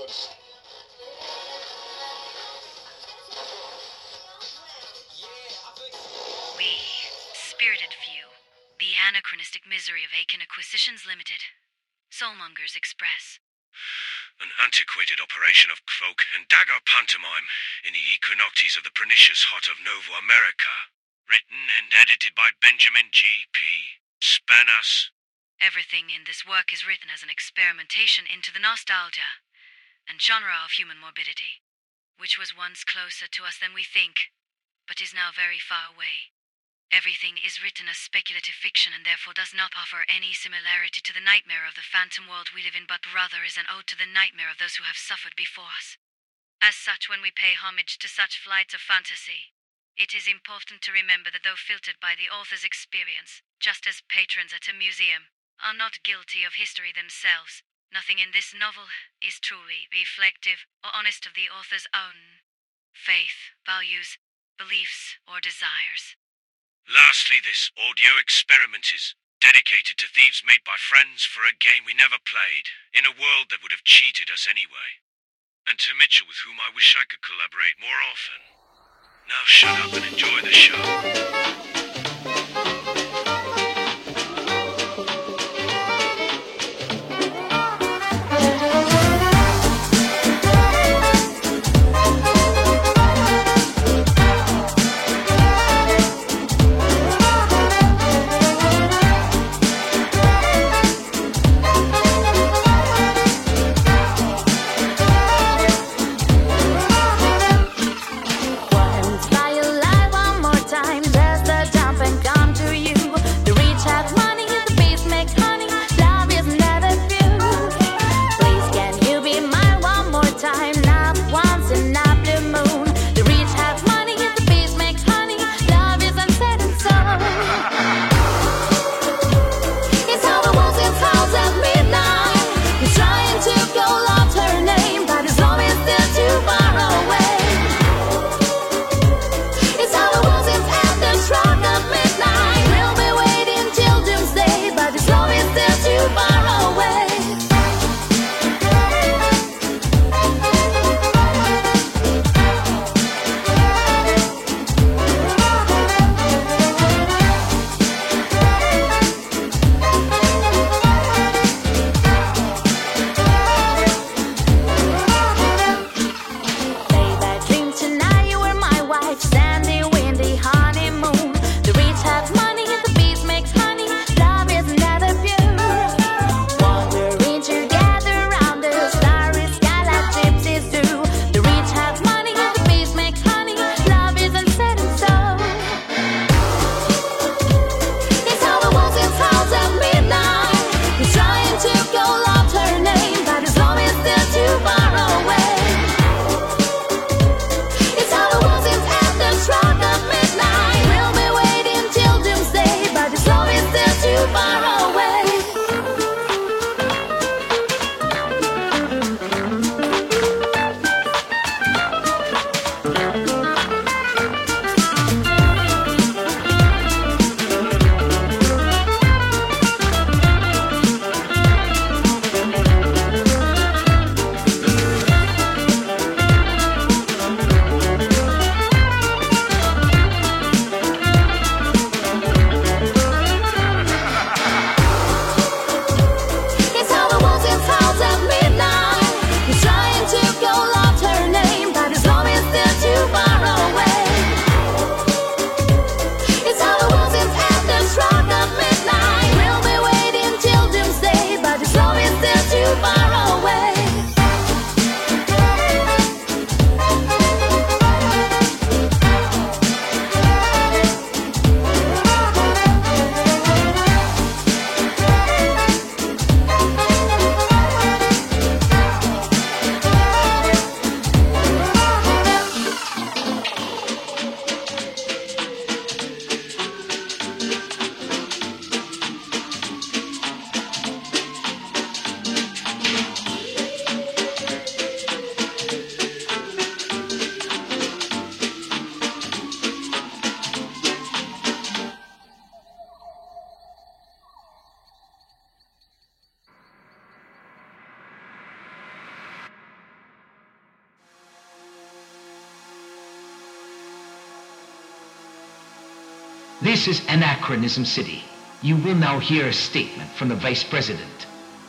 We, Spirited Few, the anachronistic misery of Aiken Acquisitions Limited, Soulmongers Express. An antiquated operation of cloak and dagger pantomime in the equinoctials of the pernicious heart of Novo America. Written and edited by Benjamin G.P. Spanas. Everything in this work is written as an experimentation into the nostalgia and genre of human morbidity, which was once closer to us than we think, but is now very far away. Everything is written as speculative fiction and therefore does not offer any similarity to the nightmare of the phantom world we live in, but rather is an ode to the nightmare of those who have suffered before us. As such, when we pay homage to such flights of fantasy, it is important to remember that though filtered by the author's experience, just as patrons at a museum are not guilty of history themselves, nothing in this novel is truly reflective or honest of the author's own faith, values, beliefs, or desires. Lastly, this audio experiment is dedicated to thieves made by friends for a game we never played, in a world that would have cheated us anyway. And to Mitchell, with whom I wish I could collaborate more often. Now shut up and enjoy the show. Fly alive one more time, just the time. This is Anachronism City. You will now hear a statement from the Vice President.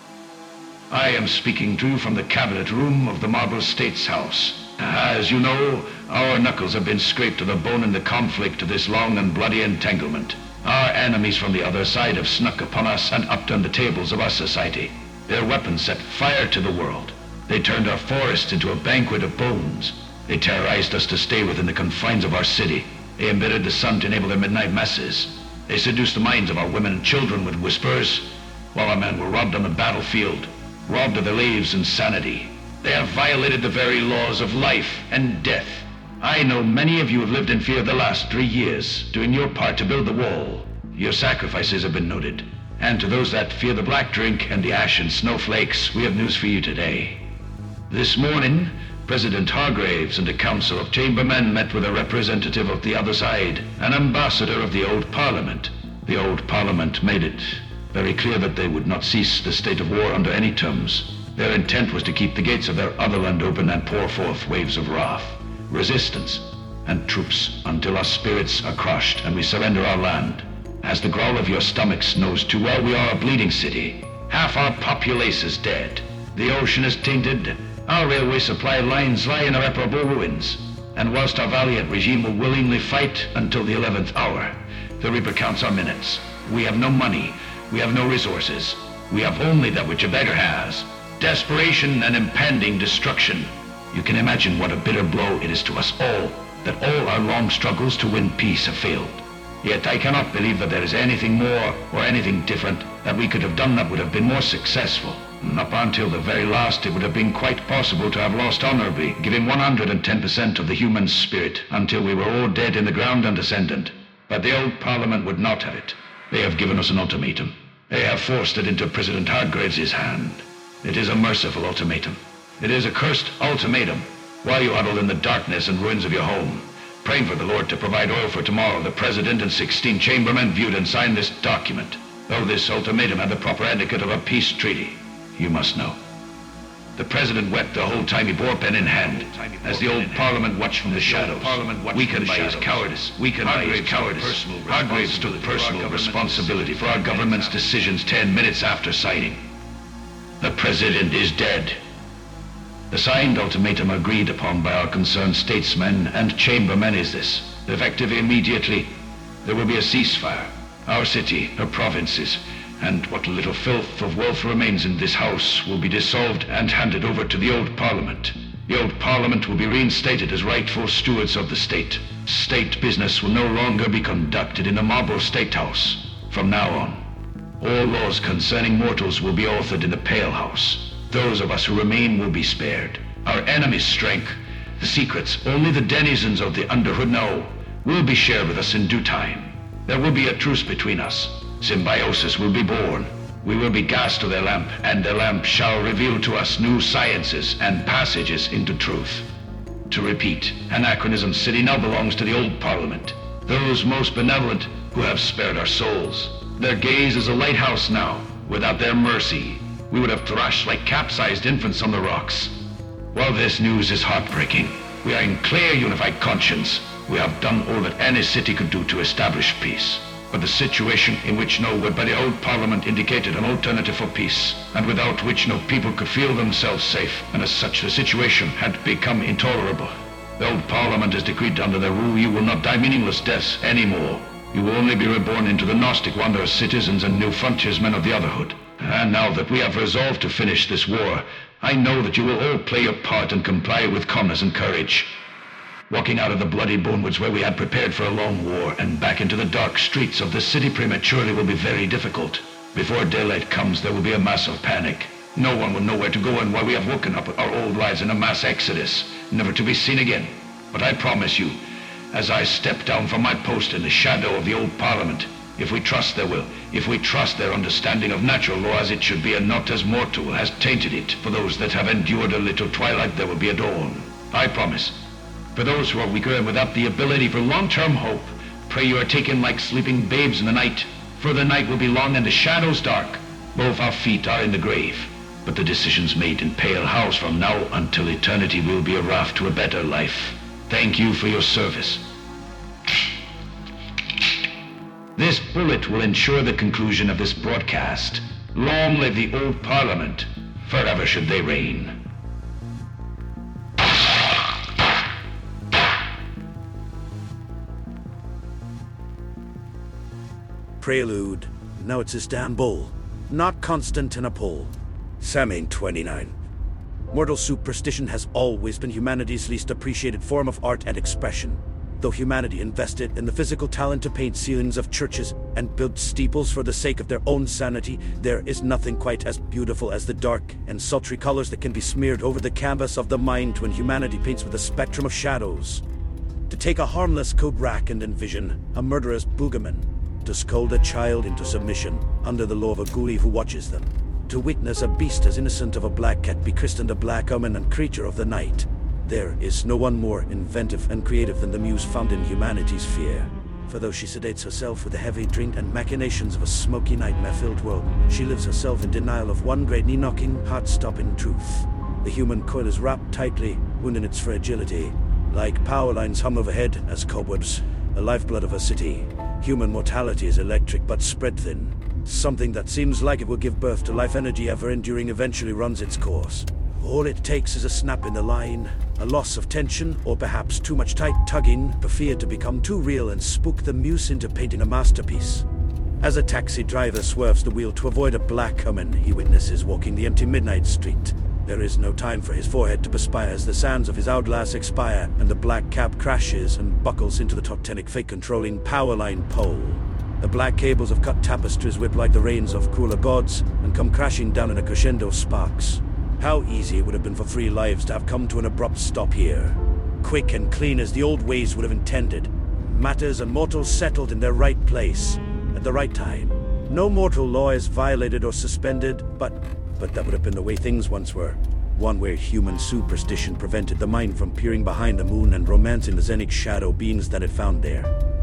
I am speaking to you from the Cabinet Room of the Marble States House. As you know, our knuckles have been scraped to the bone in the conflict of this long and bloody entanglement. Our enemies from the other side have snuck upon us and upturned the tables of our society. Their weapons set fire to the world. They turned our forests into a banquet of bones. They terrorized us to stay within the confines of our city. They embittered the sun to enable their midnight masses. They seduced the minds of our women and children with whispers, while our men were robbed on the battlefield, robbed of their lives and sanity. They have violated the very laws of life and death. I know many of you have lived in fear the last 3 years, doing your part to build the wall. Your sacrifices have been noted. And to those that fear the black drink and the ash and snowflakes, we have news for you today. This morning, President Hargraves and a council of chambermen met with a representative of the other side, an ambassador of the old Parliament. The old Parliament made it very clear that they would not cease the state of war under any terms. Their intent was to keep the gates of their other land open and pour forth waves of wrath, resistance, and troops until our spirits are crushed and we surrender our land. As the growl of your stomachs knows too well, we are a bleeding city. Half our populace is dead. The ocean is tainted. Our railway supply lines lie in irreparable ruins. And whilst our valiant regime will willingly fight until the 11th hour, the Reaper counts our minutes. We have no money. We have no resources. We have only that which a beggar has. Desperation and impending destruction. You can imagine what a bitter blow it is to us all that all our long struggles to win peace have failed. Yet I cannot believe that there is anything more or anything different that we could have done that would have been more successful. Up until the very last, it would have been quite possible to have lost honorably, giving 110% of the human spirit until we were all dead in the ground and ascendant. But the old Parliament would not have it. They have given us an ultimatum. They have forced it into President Hargraves' hand. It is a merciful ultimatum. It is a cursed ultimatum. While you huddle in the darkness and ruins of your home, praying for the Lord to provide oil for tomorrow, the President and 16 chambermen viewed and signed this document. Though this ultimatum had the proper etiquette of a peace treaty, you must know. The President wept the whole time he bore pen in hand, as the old Parliament watched from the shadows, weakened by his cowardice, Hargraves took personal responsibility for our government's decisions 10 minutes after signing. The President is dead. The signed ultimatum agreed upon by our concerned statesmen and chambermen is this: effective immediately, there will be a ceasefire. Our city, her provinces, and what little filth of wealth remains in this house will be dissolved and handed over to the old Parliament. The old Parliament will be reinstated as rightful stewards of the state. State business will no longer be conducted in the Marble State House. From now on, all laws concerning mortals will be authored in the Pale House. Those of us who remain will be spared. Our enemy's strength, the secrets only the denizens of the Underhood know, will be shared with us in due time. There will be a truce between us. Symbiosis will be born. We will be gas to their lamp, and their lamp shall reveal to us new sciences and passages into truth. To repeat, Anachronism City now belongs to the old Parliament, those most benevolent who have spared our souls. Their gaze is a lighthouse now. Without their mercy, we would have thrashed like capsized infants on the rocks. While this news is heartbreaking, we are in clear unified conscience. We have done all that any city could do to establish peace. But the situation in which no word by the old Parliament indicated an alternative for peace, and without which no people could feel themselves safe, and as such the situation had become intolerable. The old Parliament has decreed under their rule you will not die meaningless deaths anymore. You will only be reborn into the Gnostic wanderers, citizens, and new frontiersmen of the Otherhood. And now that we have resolved to finish this war, I know that you will all play your part and comply with calmness and courage. Walking out of the bloody bonewoods where we had prepared for a long war and back into the dark streets of the city prematurely will be very difficult. Before daylight comes, there will be a massive panic. No one will know where to go and why we have woken up our old lives in a mass exodus, never to be seen again. But I promise you, as I step down from my post in the shadow of the old Parliament, if we trust their will, if we trust their understanding of natural law as it should be and not as mortal has tainted it, for those that have endured a little twilight there will be a dawn. I promise. For those who are weaker and without the ability for long-term hope, pray you are taken like sleeping babes in the night, for the night will be long and the shadows dark. Both our feet are in the grave, but the decisions made in Pale House from now until eternity will be a raft to a better life. Thank you for your service. This bullet will ensure the conclusion of this broadcast. Long live the old Parliament. Forever should they reign. Prelude. Now it's Istanbul, not Constantinople. Samhain 29. Mortal superstition has always been humanity's least appreciated form of art and expression. Though humanity invested in the physical talent to paint ceilings of churches and build steeples for the sake of their own sanity, there is nothing quite as beautiful as the dark and sultry colors that can be smeared over the canvas of the mind when humanity paints with a spectrum of shadows. To take a harmless code rack and envision a murderous boogeyman, to scold a child into submission under the law of a ghoulie who watches them, to witness a beast as innocent of a black cat be christened a black omen and creature of the night. There is no one more inventive and creative than the muse found in humanity's fear. For though she sedates herself with the heavy drink and machinations of a smoky nightmare-filled world, she lives herself in denial of one great knee-knocking, heart-stopping truth. The human coil is wrapped tightly, wounding its fragility. Like power lines hum overhead as cobwebs, the lifeblood of a city. Human mortality is electric but spread thin. Something that seems like it will give birth to life energy ever-enduring eventually runs its course. All it takes is a snap in the line, a loss of tension, or perhaps too much tight tugging for fear to become too real and spook the muse into painting a masterpiece. As a taxi driver swerves the wheel to avoid a black omen he witnesses walking the empty midnight street, there is no time for his forehead to perspire as the sands of his hourglass expire and the black cab crashes and buckles into the totemic fate-controlling power line pole. The black cables of cut tapestries whip like the reins of crueler gods and come crashing down in a crescendo of sparks. How easy it would have been for 3 lives to have come to an abrupt stop here. Quick and clean as the old ways would have intended. Matters and mortals settled in their right place, at the right time. No mortal law is violated or suspended, but that would have been the way things once were. One where human superstition prevented the mind from peering behind the moon and romancing the xenic shadow beings that it found there.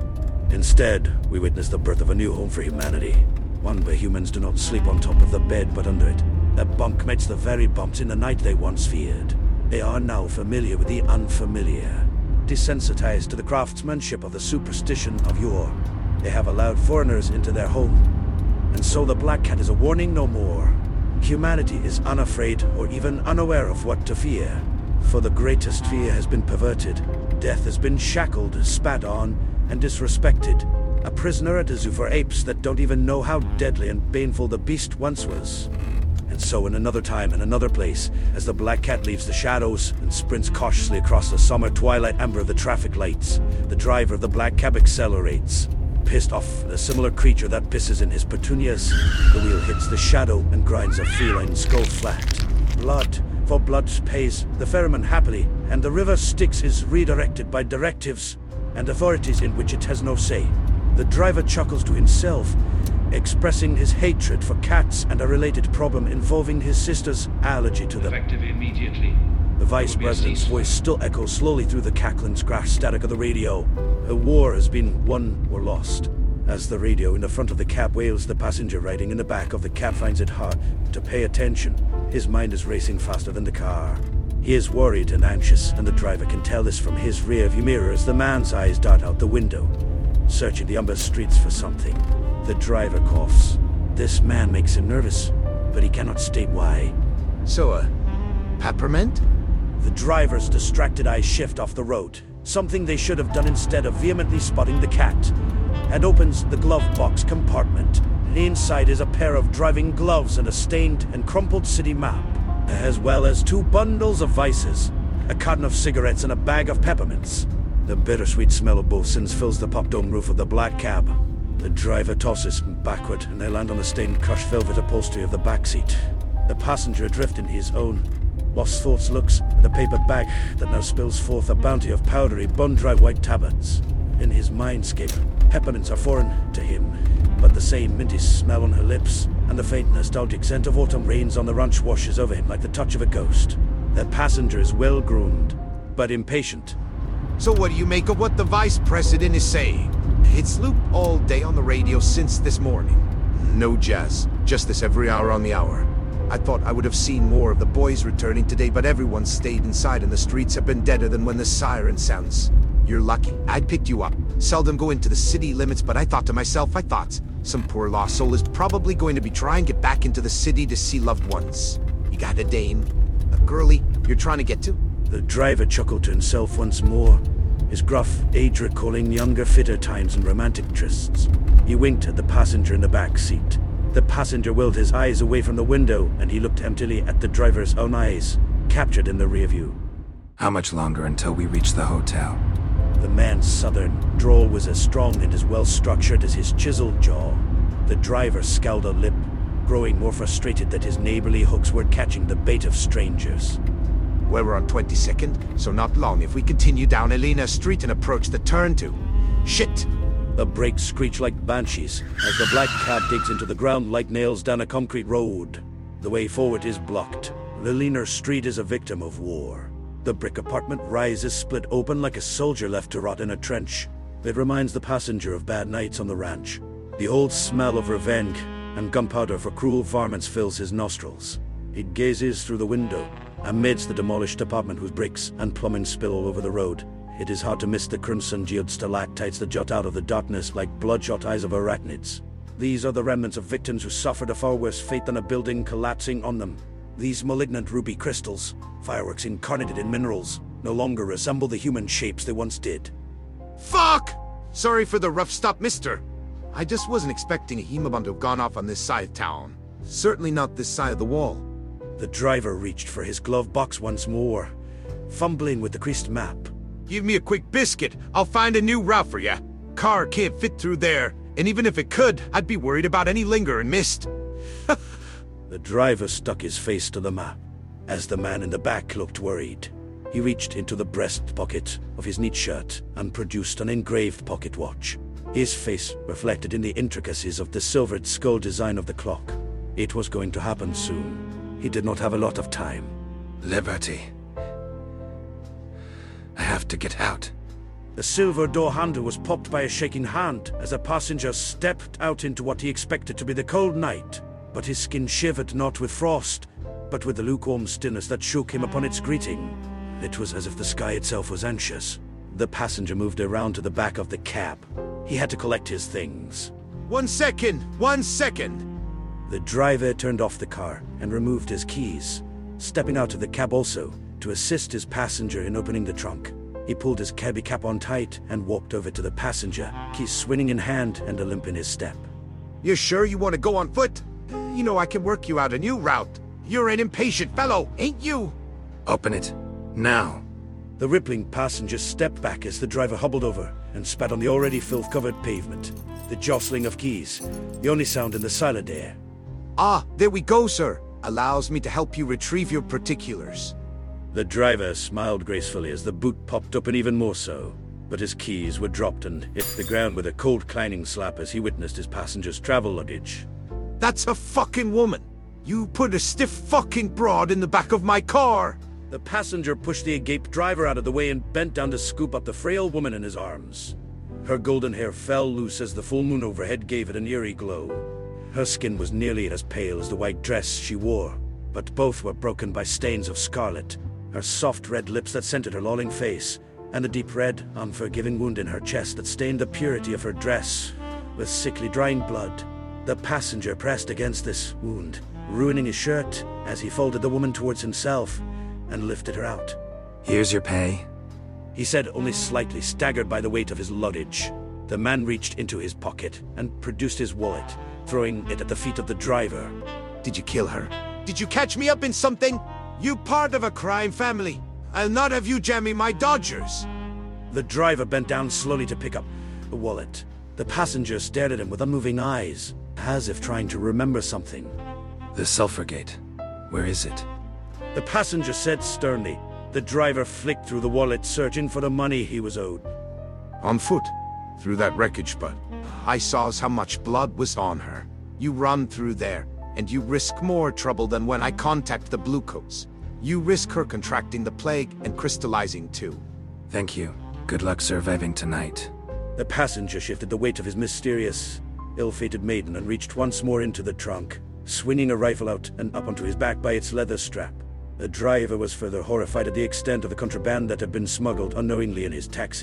Instead, we witness the birth of a new home for humanity. One where humans do not sleep on top of the bed, but under it. Their bunk mates the very bumps in the night they once feared. They are now familiar with the unfamiliar. Desensitized to the craftsmanship of the superstition of yore, they have allowed foreigners into their home. And so the Black Cat is a warning no more. Humanity is unafraid or even unaware of what to fear. For the greatest fear has been perverted. Death has been shackled, spat on, and disrespected. A prisoner at a zoo for apes that don't even know how deadly and baneful the beast once was. And so in another time and another place, as the Black Cat leaves the shadows and sprints cautiously across the summer twilight amber of the traffic lights, the driver of the black cab accelerates. Pissed off at a similar creature that pisses in his petunias, the wheel hits the shadow and grinds a feline skull flat. Blood, for blood pays the ferryman happily, and the river Styx is redirected by directives and authorities in which it has no say. The driver chuckles to himself, expressing his hatred for cats and a related problem involving his sister's allergy to them. Effective immediately. The vice president's voice still echoes slowly through the cackling scratch static of the radio. A war has been won or lost. As the radio in the front of the cab wails, the passenger riding in the back of the cab finds it hard to pay attention. His mind is racing faster than the car. He is worried and anxious, and the driver can tell this from his rearview mirror as the man's eyes dart out the window, searching the umber streets for something. The driver coughs. This man makes him nervous, but he cannot state why. So, peppermint? The driver's distracted eyes shift off the road, something they should have done instead of vehemently spotting the cat, and opens the glove box compartment. Inside is a pair of driving gloves and a stained and crumpled city map, as well as 2 bundles of vices, a carton of cigarettes and a bag of peppermints. The bittersweet smell of both sins fills the pop-dome roof of the black cab. The driver tosses backward, and they land on the stained, crushed velvet upholstery of the back seat. The passenger adrift in his own lost thoughts looks at the paper bag that now spills forth a bounty of powdery, bone-dry white tablets. In his mindscape, peppermints are foreign to him, but the same minty smell on her lips and the faint nostalgic scent of autumn rains on the ranch washes over him like the touch of a ghost. The passenger is well-groomed, but impatient. So what do you make of what the vice president is saying? It's looped all day on the radio since this morning. No jazz, just this every hour on the hour. I thought I would have seen more of the boys returning today, but everyone stayed inside and the streets have been deader than when the siren sounds. You're lucky. I picked you up. Seldom go into the city limits, but I thought to myself, some poor lost soul is probably going to be trying to get back into the city to see loved ones. You got a dame, a girlie you're trying to get to? The driver chuckled to himself once more, his gruff age recalling younger, fitter times and romantic trysts. He winked at the passenger in the back seat. The passenger willed his eyes away from the window, and he looked emptily at the driver's own eyes, captured in the rear view. How much longer until we reach the hotel? The man's southern drawl was as strong and as well-structured as his chiseled jaw. The driver scowled a lip, growing more frustrated that his neighborly hooks were catching the bait of strangers. Well, we're on 22nd, so not long if we continue down Elena Street and approach the turn to... Shit! The brakes screech like banshees as the black cab digs into the ground like nails down a concrete road. The way forward is blocked. Elena Street is a victim of war. The brick apartment rises split open like a soldier left to rot in a trench. It reminds the passenger of bad nights on the ranch. The old smell of revenge and gunpowder for cruel varmints fills his nostrils. He gazes through the window, amidst the demolished apartment whose bricks and plumbing spill all over the road. It is hard to miss the crimson geode stalactites that jut out of the darkness like bloodshot eyes of arachnids. These are the remnants of victims who suffered a far worse fate than a building collapsing on them. These malignant ruby crystals, fireworks incarnated in minerals, no longer resemble the human shapes they once did. Fuck! Sorry for the rough stop, mister. I just wasn't expecting a hemabund to have gone off on this side of town. Certainly not this side of the wall. The driver reached for his glove box once more, fumbling with the creased map. Give me a quick biscuit. I'll find a new route for ya. Car can't fit through there, and even if it could, I'd be worried about any lingering mist. The driver stuck his face to the map, as the man in the back looked worried. He reached into the breast pocket of his neat shirt and produced an engraved pocket watch. His face reflected in the intricacies of the silvered skull design of the clock. It was going to happen soon. He did not have a lot of time. Liberty. I have to get out. The silver door handle was popped by a shaking hand as a passenger stepped out into what he expected to be the cold night. But his skin shivered not with frost, but with the lukewarm stillness that shook him upon its greeting. It was as if the sky itself was anxious. The passenger moved around to the back of the cab. He had to collect his things. 1 second! 1 second! The driver turned off the car and removed his keys, stepping out of the cab also to assist his passenger in opening the trunk. He pulled his cabbie cap on tight and walked over to the passenger, keys swinging in hand and a limp in his step. You sure you want to go on foot? You know I can work you out a new route. You're an impatient fellow, ain't you? Open it. Now. The rippling passenger stepped back as the driver hobbled over and spat on the already filth-covered pavement. The jostling of keys, the only sound in the silent air. Ah, there we go, sir. Allows me to help you retrieve your particulars. The driver smiled gracefully as the boot popped open even more so, but his keys were dropped and hit the ground with a cold clanging slap as he witnessed his passenger's travel luggage. That's a fucking woman! You put a stiff fucking broad in the back of my car! The passenger pushed the agape driver out of the way and bent down to scoop up the frail woman in his arms. Her golden hair fell loose as the full moon overhead gave it an eerie glow. Her skin was nearly as pale as the white dress she wore, but both were broken by stains of scarlet. Her soft red lips that scented her lolling face, and the deep red, unforgiving wound in her chest that stained the purity of her dress with sickly drying blood. The passenger pressed against this wound, ruining his shirt as he folded the woman towards himself and lifted her out. Here's your pay, he said, only slightly staggered by the weight of his luggage. The man reached into his pocket and produced his wallet, throwing it at the feet of the driver. Did you kill her? Did you catch me up in something? You part of a crime family. I'll not have you jamming my Dodgers. The driver bent down slowly to pick up the wallet. The passenger stared at him with unmoving eyes, as if trying to remember something. The Sulphur Gate. Where is it? The passenger said sternly. The driver flicked through the wallet, searching for the money he was owed. On foot, through that wreckage, bud. I saw how much blood was on her. You run through there, and you risk more trouble than when I contact the Bluecoats. You risk her contracting the plague and crystallizing too. Thank you. Good luck surviving tonight. The passenger shifted the weight of his mysterious, ill-fated maiden and reached once more into the trunk, swinging a rifle out and up onto his back by its leather strap. The driver was further horrified at the extent of the contraband that had been smuggled unknowingly in his taxi.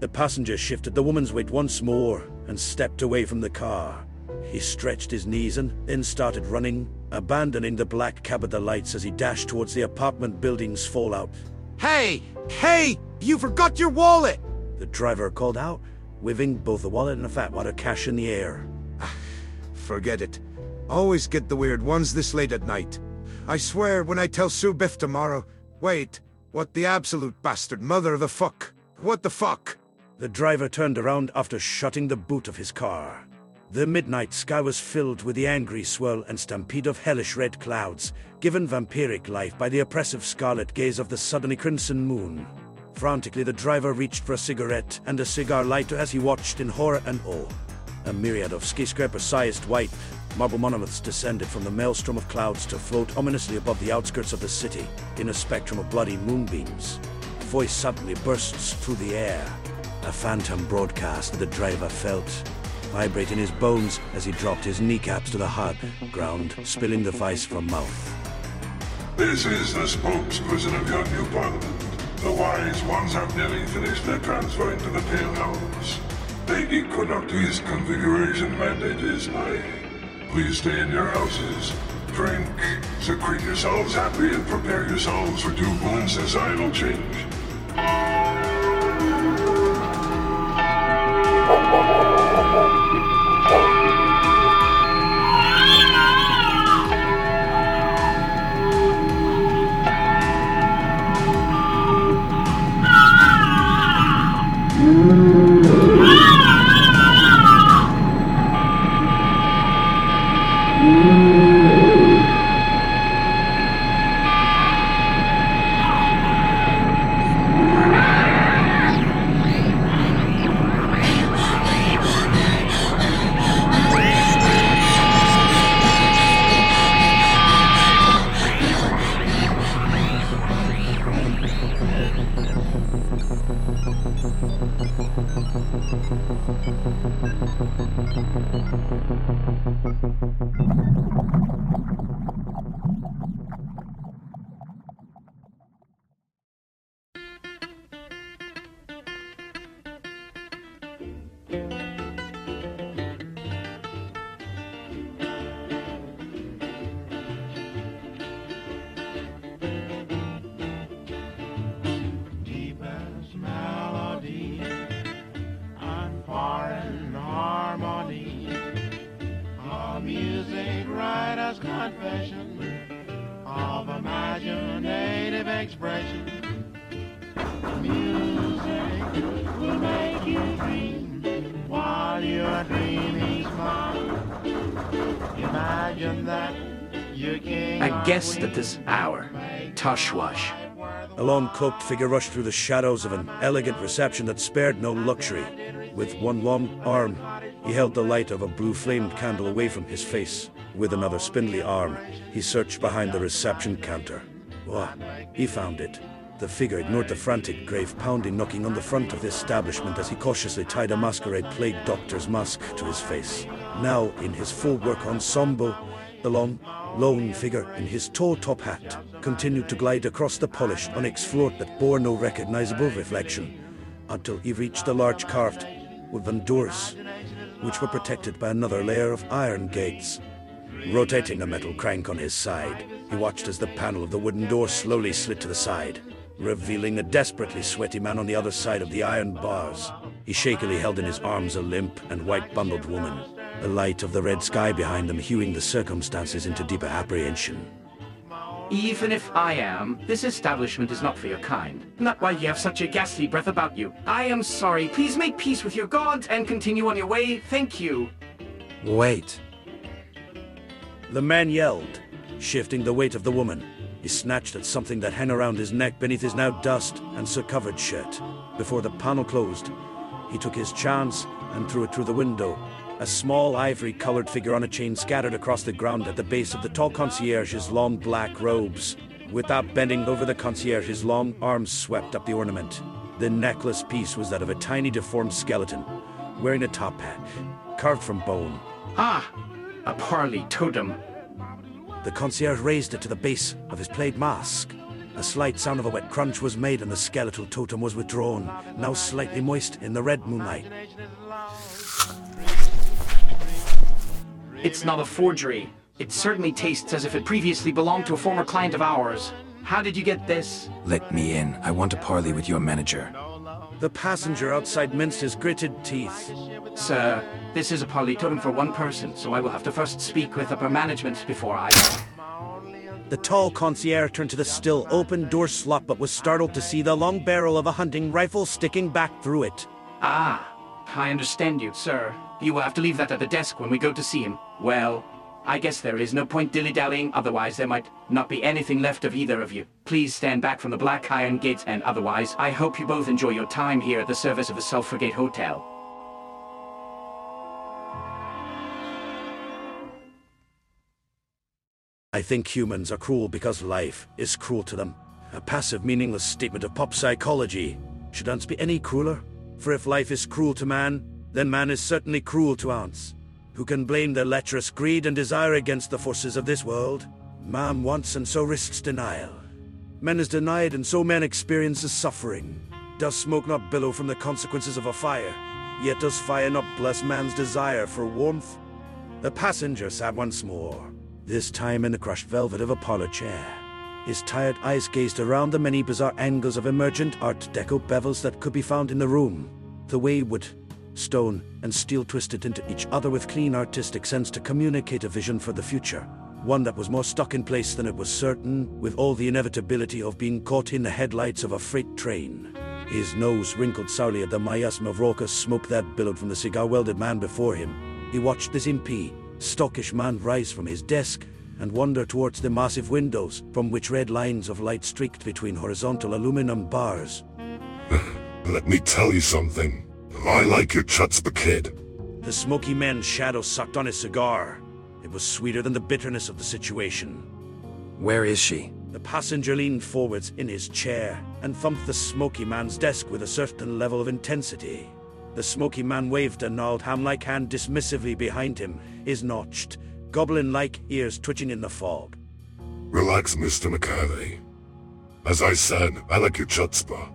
The passenger shifted the woman's weight once more and stepped away from the car. He stretched his knees and then started running, abandoning the black cab at the lights as he dashed towards the apartment building's fallout. Hey! Hey! You forgot your wallet! The driver called out, waving both a wallet and a fat wad of cash in the air. Forget it. Always get the weird ones this late at night. I swear when I tell Sue Biff tomorrow... Wait, what the absolute bastard mother of the fuck? What the fuck? The driver turned around after shutting the boot of his car. The midnight sky was filled with the angry swirl and stampede of hellish red clouds, given vampiric life by the oppressive scarlet gaze of the suddenly crimson moon. Frantically, the driver reached for a cigarette and a cigar lighter as he watched in horror and awe. A myriad of skyscraper-sized white marble monoliths descended from the maelstrom of clouds to float ominously above the outskirts of the city in a spectrum of bloody moonbeams. A voice suddenly bursts through the air, a phantom broadcast that the driver felt vibrate in his bones as he dropped his kneecaps to the hard ground, spilling the vice from mouth. This is the spokesperson of your new parliament. The wise ones have nearly finished their transfer into the Pale House. The Equinocti's configuration mandate is high. Please stay in your houses. Drink, secrete yourselves happy, and prepare yourselves for turbulent societal change. I guessed at this hour. Tushwash. A long cloaked figure rushed through the shadows of an elegant reception that spared no luxury. With one long arm, he held the light of a blue-flamed candle away from his face. With another spindly arm, he searched behind the reception counter. He found it. The figure ignored the frantic, grave-pounding knocking on the front of the establishment as he cautiously tied a masquerade-plagued doctor's mask to his face. Now, in his full work ensemble, the long, lone figure in his tall top hat continued to glide across the polished onyx floor that bore no recognizable reflection, until he reached the large carved wooden doors, which were protected by another layer of iron gates. Rotating a metal crank on his side, he watched as the panel of the wooden door slowly slid to the side, revealing a desperately sweaty man on the other side of the iron bars. He shakily held in his arms a limp and white-bundled woman, the light of the red sky behind them hewing the circumstances into deeper apprehension. Even if I am, this establishment is not for your kind. Not why you have such a ghastly breath about you. I am sorry. Please make peace with your god and continue on your way. Thank you. Wait. The man yelled, shifting the weight of the woman. He snatched at something that hung around his neck beneath his now dust and sir-covered shirt. Before the panel closed, he took his chance and threw it through the window. A small ivory-colored figure on a chain scattered across the ground at the base of the tall concierge's long black robes. Without bending over the concierge, his long arms swept up the ornament. The necklace piece was that of a tiny deformed skeleton, wearing a top hat, carved from bone. Ah, a parley totem. The concierge raised it to the base of his plaid mask. A slight sound of a wet crunch was made and the skeletal totem was withdrawn, now slightly moist in the red moonlight. It's not a forgery. It certainly tastes as if it previously belonged to a former client of ours. How did you get this? Let me in. I want to parley with your manager. The passenger outside minced his gritted teeth. Sir, this is a parley totem for one person, so I will have to first speak with upper management before I... The tall concierge turned to the still open door slot but was startled to see the long barrel of a hunting rifle sticking back through it. Ah, I understand you, sir. You will have to leave that at the desk when we go to see him. Well, I guess there is no point dilly-dallying, otherwise there might not be anything left of either of you. Please stand back from the black iron gates, and otherwise, I hope you both enjoy your time here at the service of the Sulphurgate Hotel. I think humans are cruel because life is cruel to them. A passive, meaningless statement of pop psychology. Should ants be any crueler? For if life is cruel to man, then man is certainly cruel to ants. Who can blame their lecherous greed and desire against the forces of this world? Man wants and so risks denial. Man is denied and so man experiences suffering. Does smoke not billow from the consequences of a fire? Yet does fire not bless man's desire for warmth? The passenger sat once more, this time in the crushed velvet of a parlor chair. His tired eyes gazed around the many bizarre angles of emergent Art Deco bevels that could be found in the room. The way wood, stone, and steel twisted into each other with clean artistic sense to communicate a vision for the future. One that was more stuck in place than it was certain, with all the inevitability of being caught in the headlights of a freight train. His nose wrinkled sourly at the miasma of raucous smoke that billowed from the cigar-welded man before him. He watched this impy, stockish man rise from his desk and wander towards the massive windows, from which red lines of light streaked between horizontal aluminum bars. Let me tell you something. I like your chutzpah, kid. The smoky man's shadow sucked on his cigar. It was sweeter than the bitterness of the situation. Where is she? The passenger leaned forwards in his chair and thumped the smoky man's desk with a certain level of intensity. The smoky man waved a gnarled ham-like hand dismissively behind him, his notched, goblin-like ears twitching in the fog. Relax, Mr. McCarthy. As I said, I like your chutzpah.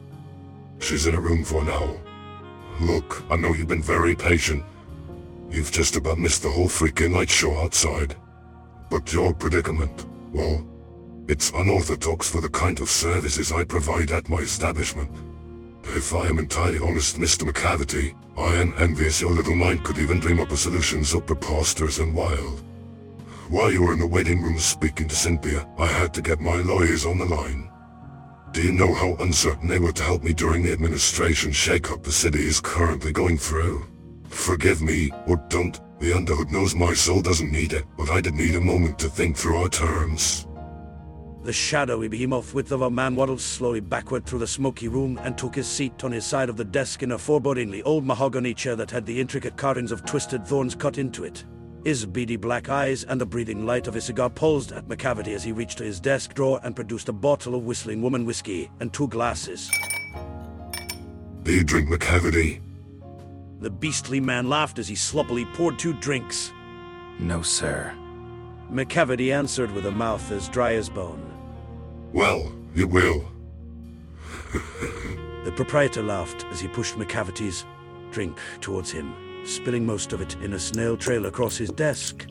She's in a room for now. Look, I know you've been very patient. You've just about missed the whole freaking light show outside. But your predicament, well, it's unorthodox for the kind of services I provide at my establishment. If I am entirely honest, Mr. McCavity, I am envious your little mind could even dream up a solution so preposterous and wild. While you were in the waiting room speaking to Cynthia, I had to get my lawyers on the line. Do you know how uncertain they were to help me during the administration shake-up the city is currently going through? Forgive me, or don't. The Underhood knows my soul doesn't need it, but I did need a moment to think through our terms. The shadowy behemoth width of a man waddled slowly backward through the smoky room and took his seat on his side of the desk in a forebodingly old mahogany chair that had the intricate carvings of twisted thorns cut into it. His beady black eyes and the breathing light of his cigar pulsed at McCavity as he reached to his desk drawer and produced a bottle of Whistling Woman whiskey and 2 glasses. Do you drink, McCavity? The beastly man laughed as he sloppily poured 2 drinks. No, sir. McCavity answered with a mouth as dry as bone. Well, you will. The proprietor laughed as he pushed McCavity's drink towards him, spilling most of it in a snail trail across his desk.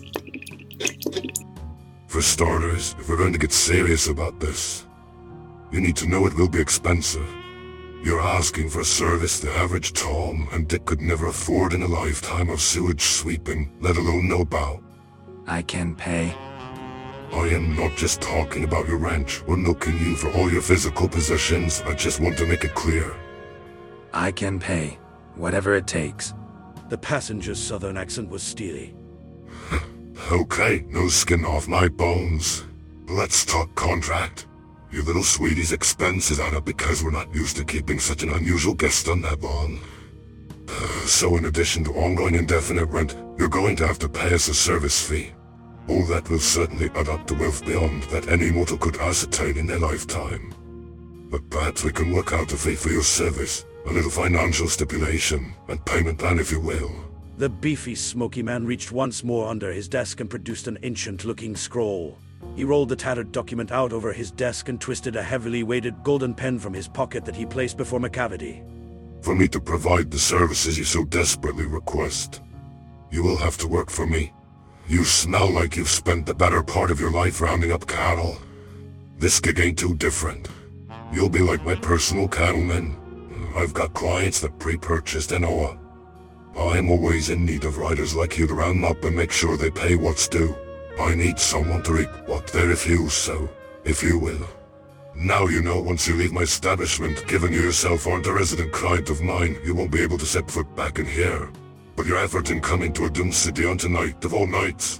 For starters, if we're going to get serious about this, you need to know it will be expensive. You're asking for a service the average Tom and Dick could never afford in a lifetime of sewage sweeping, let alone know about. I can pay. I am not just talking about your ranch or milking you for all your physical possessions. I just want to make it clear. I can pay. Whatever it takes. The passenger's southern accent was steely. Okay, no skin off my bones. Let's talk contract. Your little sweetie's expenses add up because we're not used to keeping such an unusual guest on that long. So in addition to ongoing indefinite rent, you're going to have to pay us a service fee. All that will certainly add up to wealth beyond that any mortal could ascertain in their lifetime. But perhaps we can work out a fee for your service, a little financial stipulation, and payment plan if you will. The beefy, smoky man reached once more under his desk and produced an ancient-looking scroll. He rolled the tattered document out over his desk and twisted a heavily weighted golden pen from his pocket that he placed before McCavity. For me to provide the services you so desperately request, you will have to work for me. You smell like you've spent the better part of your life rounding up cattle. This gig ain't too different. You'll be like my personal cattleman. I've got clients that pre-purchased Enoa. I'm always in need of riders like you to round up and make sure they pay what's due. I need someone to reap what they refuse, so, if you will. Now you know once you leave my establishment, given you yourself aren't a resident client of mine, you won't be able to set foot back in here. But your effort in coming to a doomed city on tonight of all nights,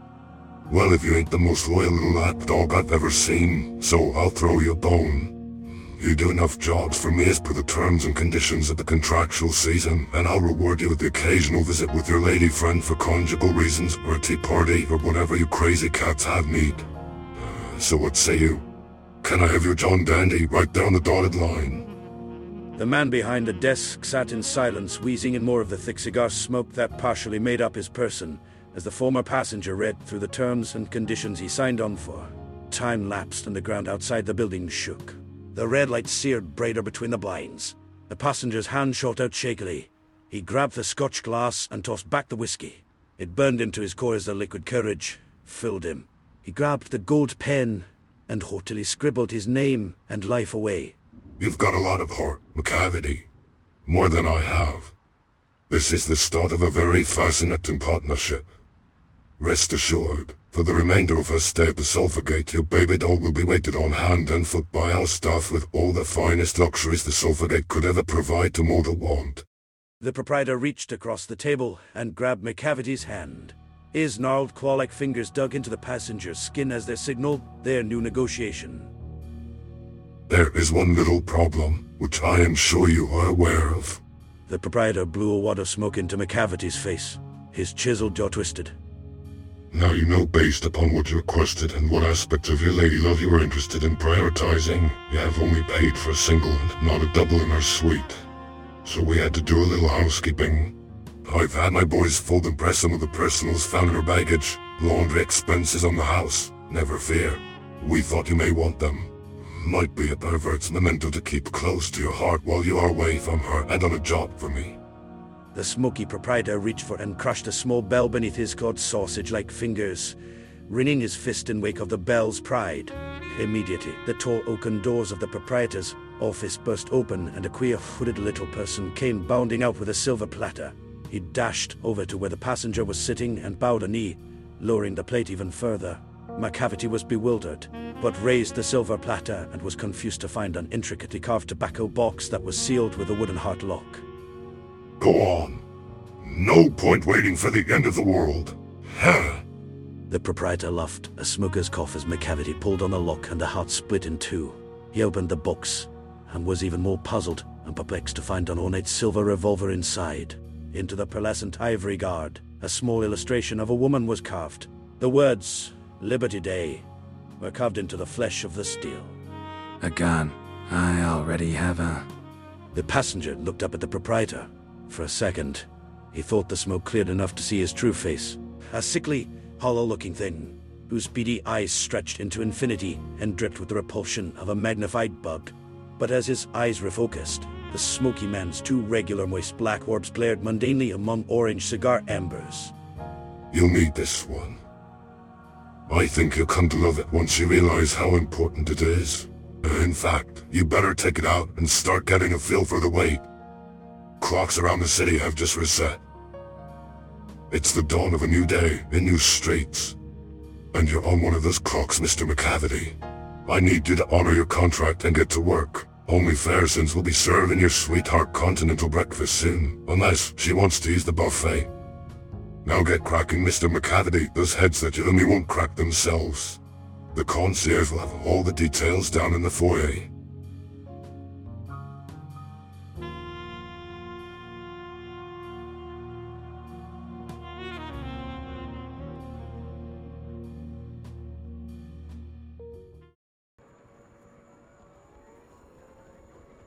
well, if you ain't the most loyal little lapdog I've ever seen, so I'll throw you a bone. You do enough jobs for me as per the terms and conditions of the contractual season, and I'll reward you with the occasional visit with your lady friend for conjugal reasons, or a tea party, or whatever you crazy cats have need. So what say you? Can I have your John Dandy right down the dotted line? The man behind the desk sat in silence, wheezing in more of the thick cigar smoke that partially made up his person, as the former passenger read through the terms and conditions he signed on for. Time lapsed and the ground outside the building shook. The red light seared brighter between the blinds. The passenger's hand shot out shakily. He grabbed the scotch glass and tossed back the whiskey. It burned into his core as the liquid courage filled him. He grabbed the gold pen and haughtily scribbled his name and life away. You've got a lot of heart, McCavity. More than I have. This is the start of a very fascinating partnership. Rest assured, for the remainder of her stay at the Sulphurgate, your baby doll will be waited on hand and foot by our staff with all the finest luxuries the Sulphurgate could ever provide to mortal want. The proprietor reached across the table and grabbed McCavity's hand. His gnarled claw-like fingers dug into the passenger's skin as they signaled their new negotiation. There is one little problem, which I am sure you are aware of. The proprietor blew a wad of smoke into McCavity's face. His chiseled jaw twisted. Now you know, based upon what you requested and what aspect of your lady love you were interested in prioritizing, you have only paid for a single and not a double in her suite. So we had to do a little housekeeping. I've had my boys fold and press some of the personals found in her baggage. Laundry expenses on the house. Never fear. We thought you may want them. Might be a pervert's memento to keep close to your heart while you are away from her and on a job for me. The smoky proprietor reached for and crushed a small bell beneath his clawed sausage-like fingers, ringing his fist in wake of the bell's pride. Immediately, the tall oaken doors of the proprietor's office burst open and a queer hooded little person came bounding out with a silver platter. He dashed over to where the passenger was sitting and bowed a knee, lowering the plate even further. McCavity was bewildered, but raised the silver platter and was confused to find an intricately carved tobacco box that was sealed with a wooden heart lock. Go on. No point waiting for the end of the world. Huh. The proprietor laughed, a smoker's cough as McCavity pulled on the lock and the heart split in two. He opened the box and was even more puzzled and perplexed to find an ornate silver revolver inside. Into the pearlescent ivory guard, a small illustration of a woman was carved. The words, Liberty Day, were carved into the flesh of the steel. A gun. I already have a... The passenger looked up at the proprietor. For a second, he thought the smoke cleared enough to see his true face. A sickly, hollow-looking thing, whose beady eyes stretched into infinity and dripped with the repulsion of a magnified bug. But as his eyes refocused, the smoky man's two regular moist black orbs glared mundanely among orange cigar embers. You'll need this one. I think you'll come to love it once you realize how important it is. In fact, you better take it out and start getting a feel for the weight. Clocks around the city have just reset. It's the dawn of a new day in new streets. And you're on one of those clocks, Mr. McCavity. I need you to honor your contract and get to work. Only fair, since we'll be serving your sweetheart continental breakfast soon, unless she wants to use the buffet. Now get cracking, Mr. McCavity. Those heads that you owe me won't crack themselves. The concierge will have all the details down in the foyer.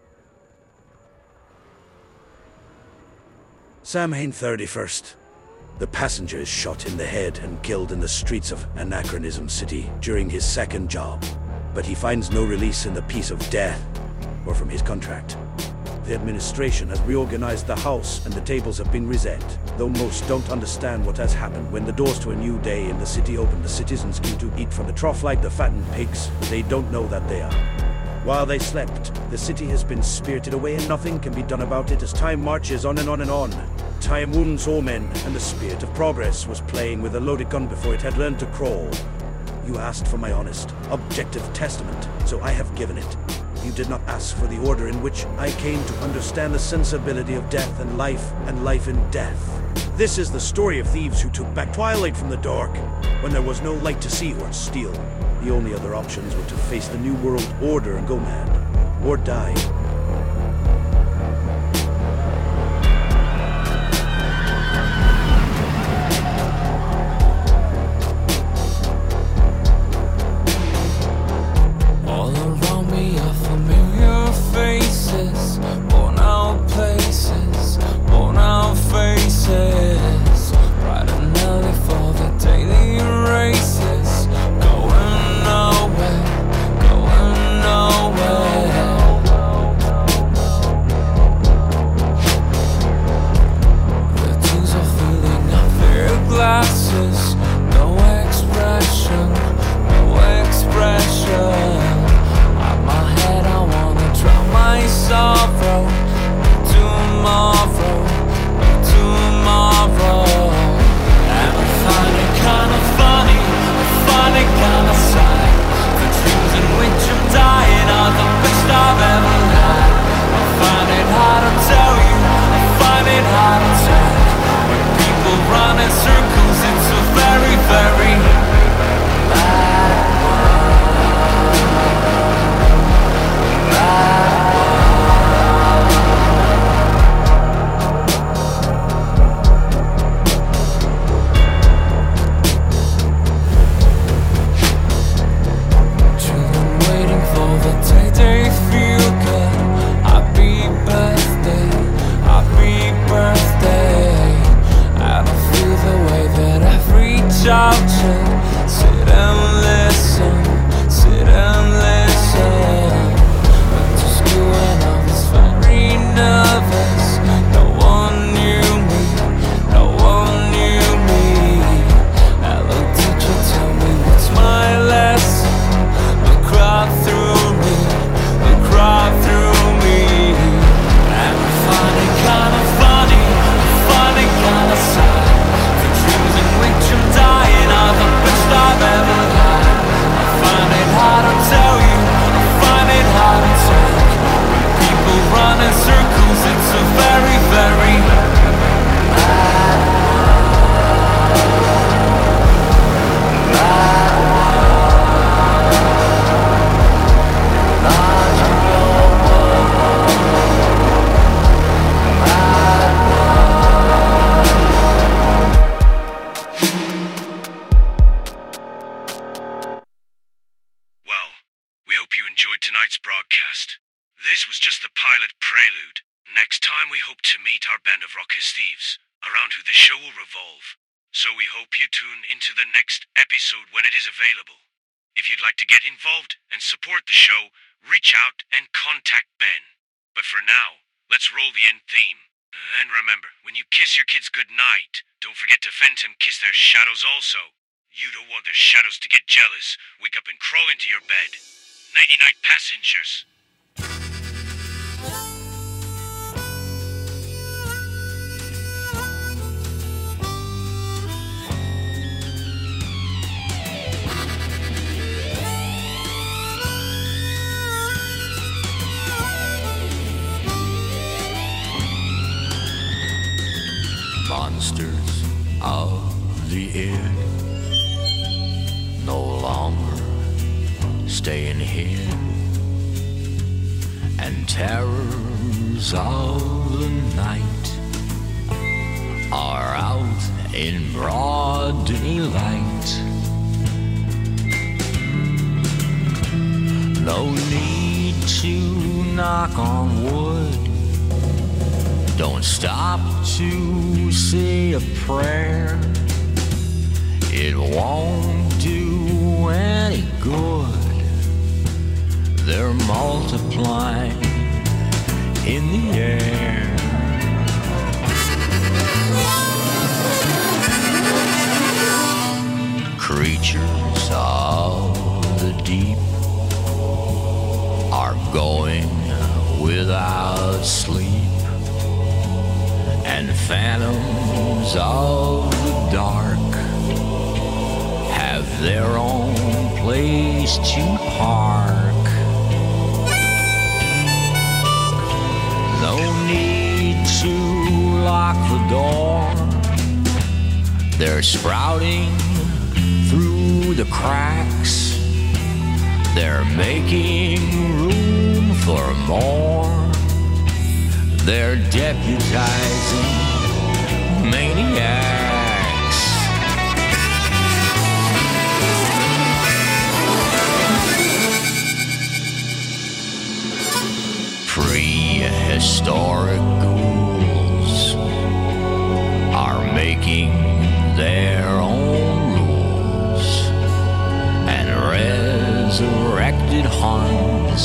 Samhain 31st. The passenger is shot in the head and killed in the streets of Anachronism City during his second job. But he finds no release in the peace of death or from his contract. The administration has reorganized the house and the tables have been reset. Though most don't understand what has happened, when the doors to a new day in the city open, the citizens queue to eat from the trough like the fattened pigs they don't know that they are. While they slept, the city has been spirited away and nothing can be done about it as time marches on and on and on. Time wounds all men, and the spirit of progress was playing with a loaded gun before it had learned to crawl. You asked for my honest, objective testament, so I have given it. You did not ask for the order in which I came to understand the sensibility of death and life in death. This is the story of thieves who took back Twilight from the dark, when there was no light to see or steal. The only other options were to face the New World Order and go mad, or die. This was just the pilot prelude. Next time we hope to meet our band of raucous thieves, around who the show will revolve. So we hope you tune into the next episode when it is available. If you'd like to get involved and support the show, reach out and contact Ben. But for now, let's roll the end theme. And remember, when you kiss your kids goodnight, don't forget to phantom kiss their shadows also. You don't want their shadows to get jealous, wake up and crawl into your bed. Nighty-night, passengers. Monsters of the air no longer staying here, and terrors of the night are out in broad daylight. No need to knock on wood Don't stop to say a prayer. It won't do any good. They're multiplying in the air. Creatures of the deep are going without sleep, and phantoms of the dark have their own place to park. No need to lock the door. They're sprouting through the cracks. They're making room for more. They're deputizing maniacs. Prehistoric ghouls are making their own rules, and resurrected Huns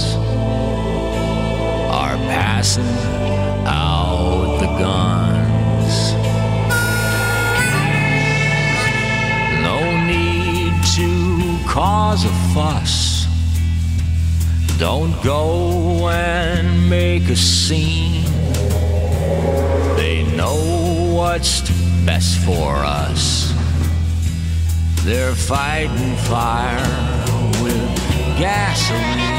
are passing out the guns. No need to cause a fuss. Don't go and make a scene. They know what's best for us. They're fighting fire with gasoline.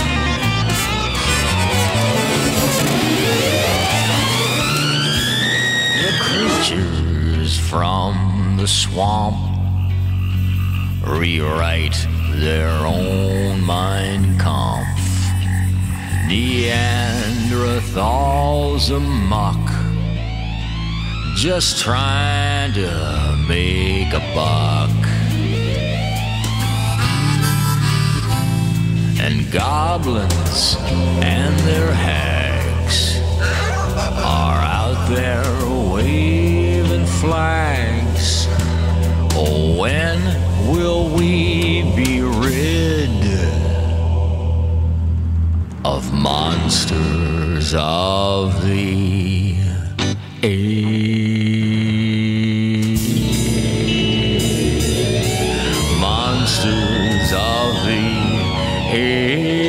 The creatures from the swamp rewrite their own Mein Kampf. Neanderthals amok, just trying to make a buck. And goblins and their hags are out there waving flags. Oh, when will we be rid of monsters of the monsters of the